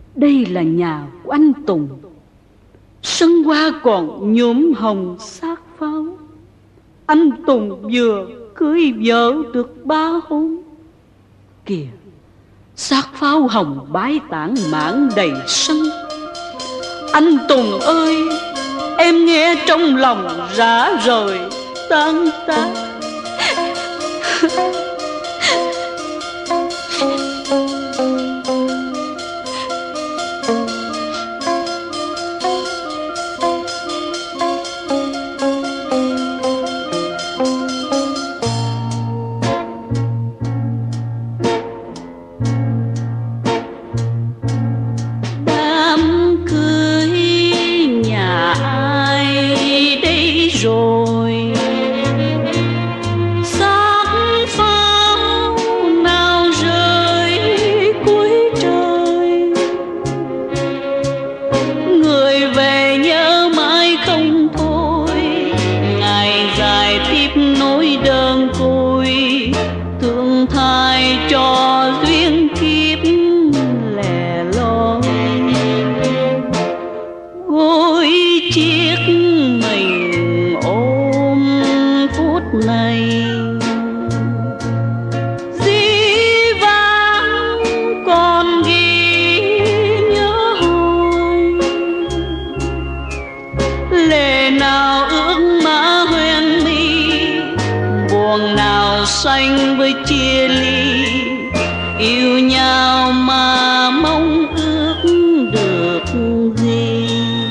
Đây là nhà của anh Tùng. Sân hoa còn nhuộm hồng xác pháo. Anh Tùng vừa cưới vợ được 3 hôm. Kìa, xác pháo hồng bái tản mãn đầy sân. Anh Tùng ơi, em nghe trong lòng rã rời tan tác. Rồi xác pháo nào rơi cuối trời, người về nhớ mãi không thôi. Ngày dài tiếp nỗi đơn côi, thương thai cho duyên kiếp lẻ loi. Gối chiếc mình này dĩ vãng còn ghi nhớ hồi. Lệ nào ước mã hoen mi, buồn nào sanh với chia ly. Yêu nhau mà mong ước được gì.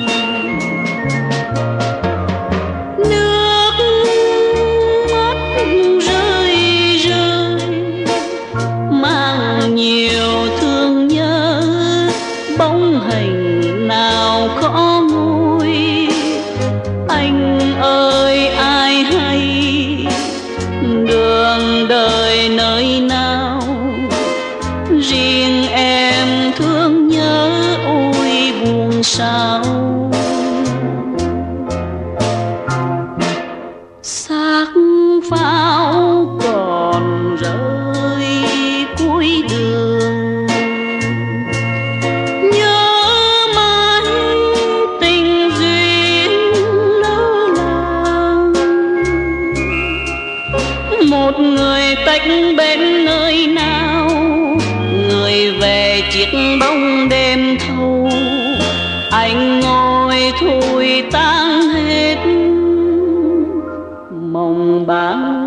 Bóng hình nào khó nguôi. Anh ơi ai hay đường đời nơi nào, riêng em thương nhớ ôi buồn sao. Xác pháo còn rơi cuối đường, một người tách bên nơi nào, người về chiếc bóng đêm thâu. Anh ngồi thui tan hết mộng bão.